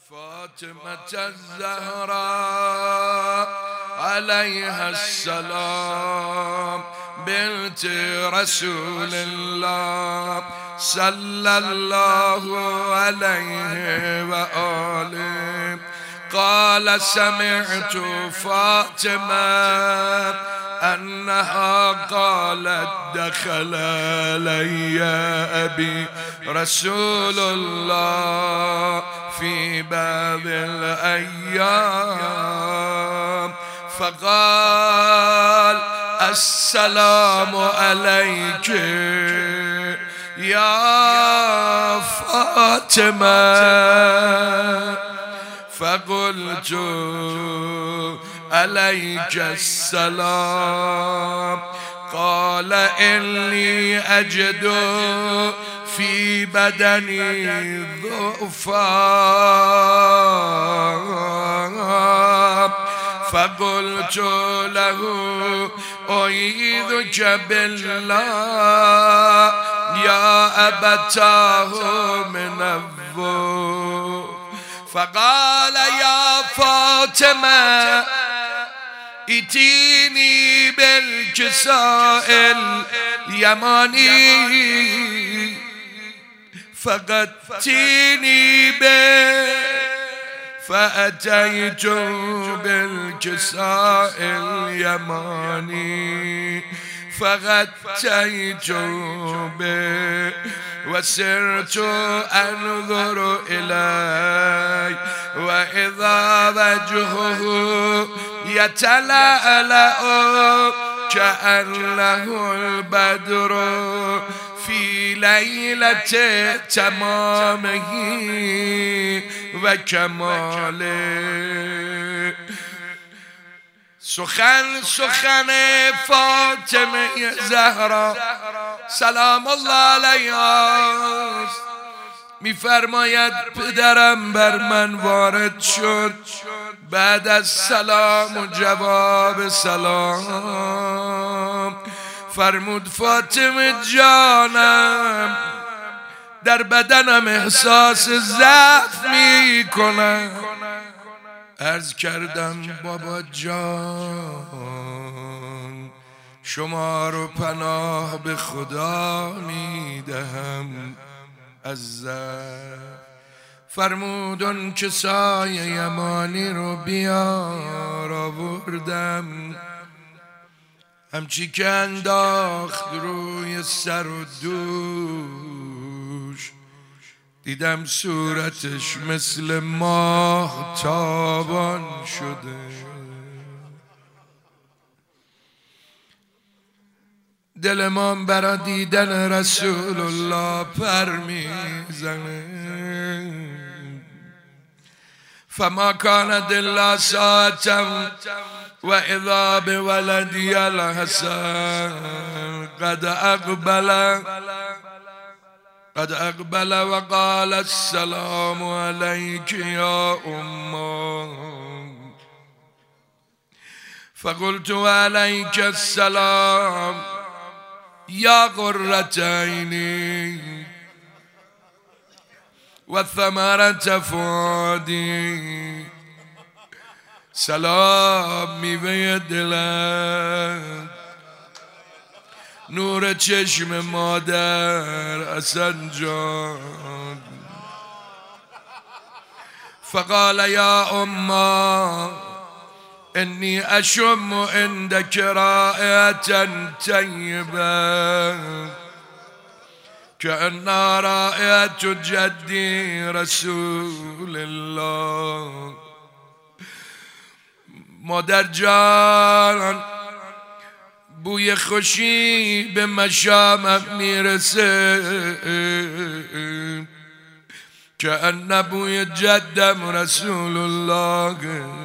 فاطمة الزهراء عليها السلام بنت رسول الله صلى الله عليه وآله قال سمعت فاطمة أنها قالت دخل علي أبي رسول الله في بعض الأيام فقال السلام عليك يا فاطمة فقلت عليك السلام قال إني أجد في بدني ضعفا فقلت له أعيذك بالله يا أبتاه من الضر فقال يا فاطمة ائتيني بالكساء اليماني فغطيني به فأتيت بالكساء اليماني فغطيت به وسرت أنظر إليه وإذا وجهه يتلألأ كأنه البدر في ليلة تمامه وكماله سخن فاطمه زهرا سلام الله علیها میفرماید پدرم بر من وارد شد بعد از سلام و جواب سلام فرمود فاطمه جانم در بدنم احساس ضعف میکنم عرض کردم بابا جان شما رو پناه به خدا میدهم از ضعف فرمودن که سایه یمانی رو بیار آوردم همچی که انداخت روی سر و دوش دیدم صورتش مثل ماه تابان شده دل ما برا دیدن رسول الله پر میزنه فما كانت الا ساعة واذا بولدي الحسن قد اقبل وقال السلام عليك يا أمه فقلت عليك السلام يا قرة عيني وثمرة فؤادي سلام میوه دلم نور چشم مادر حسن جان فقال يا أمه إني أشم عندك رائحة طيبة كأنها رائحة جدي رسول الله مادر جان بوی خوشی به مشامم میرسه كأن بوی جدم رسول الله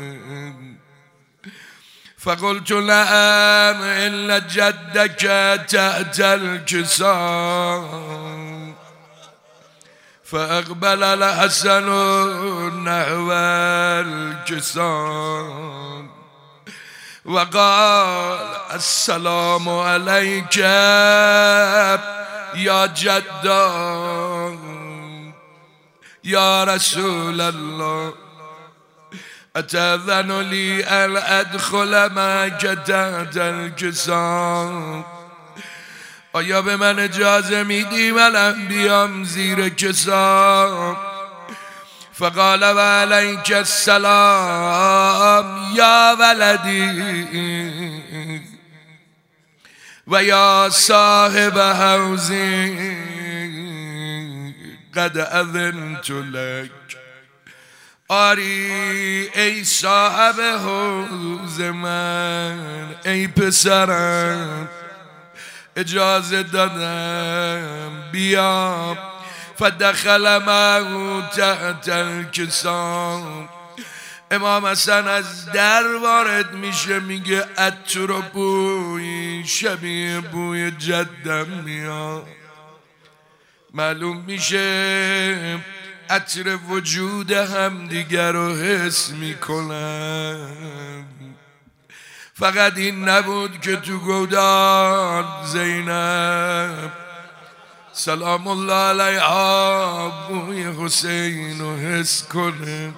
فقلت نعم إلا جدك تحت الكساء فأقبل الحسن نحو الكساء وقال السلام عليك يا جدا یا رسول الله اتأذن لی ان ادخل معک تحت الکساء، آیا به من اجازه میدی منم بیام زیر کساء؟ فقال و علیک السلام یا ولدی و یا صاحب حوزی قد اذنت لک. آری ای صاحب حوض من، ای پسرم اجازه دادم بیام. فدخل معه تحت الکساء، امام حسن از در وارد میشه، میگه عطر و بوی شبیه بوی جدم میاد. معلوم میشه عطر وجود هم دیگر رو حس میکنن. فقط این نبود که تو گودان زینب سلام الله علیها بوی حسین رو حس کنه.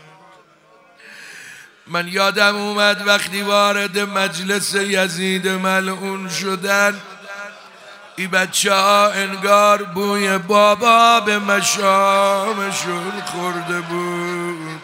من یادم اومد وقتی وارد مجلس یزید ملعون شدن، ای بچه ها انگار بوی بابا به مشامشون خورده بود،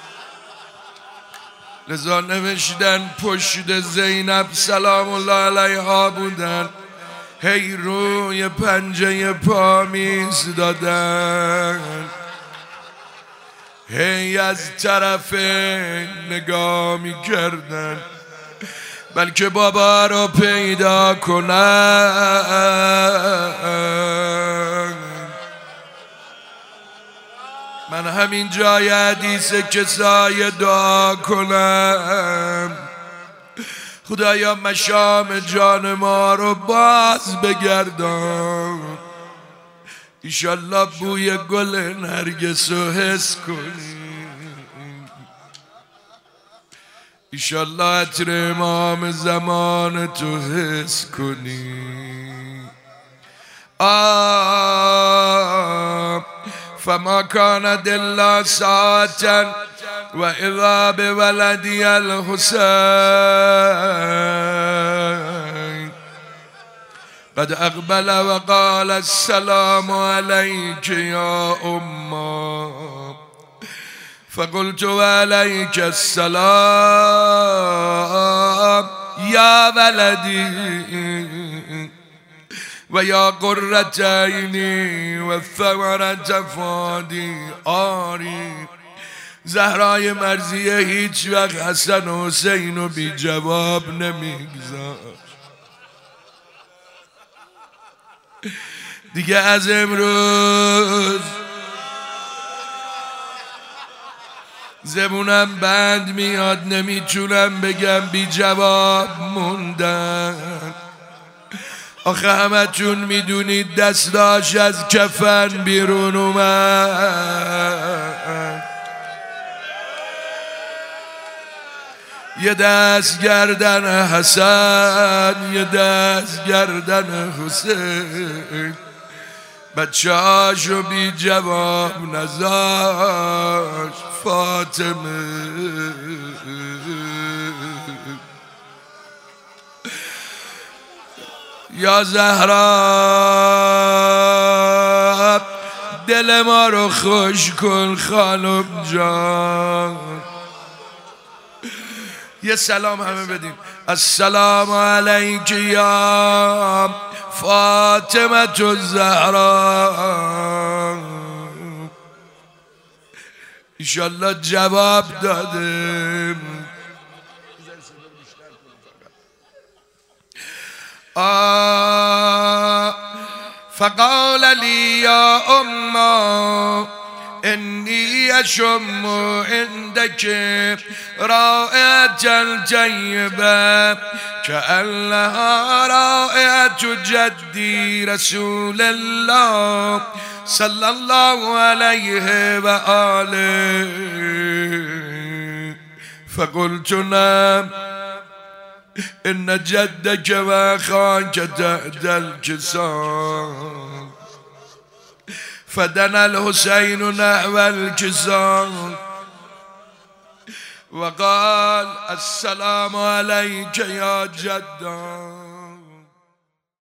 لذا نوشتن پشت زینب سلام الله علیها بودن، هی روی پنجه پا می‌ایستادن، هی از طرف نگاه می‌کردن بلکه بابا رو پیدا کنن. من همین جای حدیث کسای دعا کنم، خدایا مشام جان ما رو باز بگردان، ایشالله بوی گل نرگس رو حس کنیم، ایشالله عطر امام زمان تو حس کنیم. فما كانت الا ساعة واذا بولدي الحسين قد اقبل وقال السلام عليك يا امه، فقلت وعليك السلام يا ولدي و یا قرة عینی و ثمرة فؤادی. آری زهرای مرضیه هیچ وقت حسن و حسین رو بی جواب نمیگذاشت. دیگه از امروز زبونم بند میاد، نمیتونم بگم بی جواب موندن. آخه همه چون میدونید دستاش از کفن بیرون اومد، یه دست گردن حسن یه دست گردن حسین، بچه هاشو بی جواب نذاشت. فاطمه یا زهرا دل ما رو خوش کن خانم جان. یه سلام همه بدیم، السلام علیک یا فاطمه الزهرا. ایشالله جواب داده. فقال لي يا أمه إني أشم عندك رائحة طيبة كأنها رائحة جدي رسول الله صلى الله عليه وآله. فقلت نعم إن جدك وأخاك تحت الكساء. فدنا الحسين نحو الكساء وقال السلام عليك يا جدا.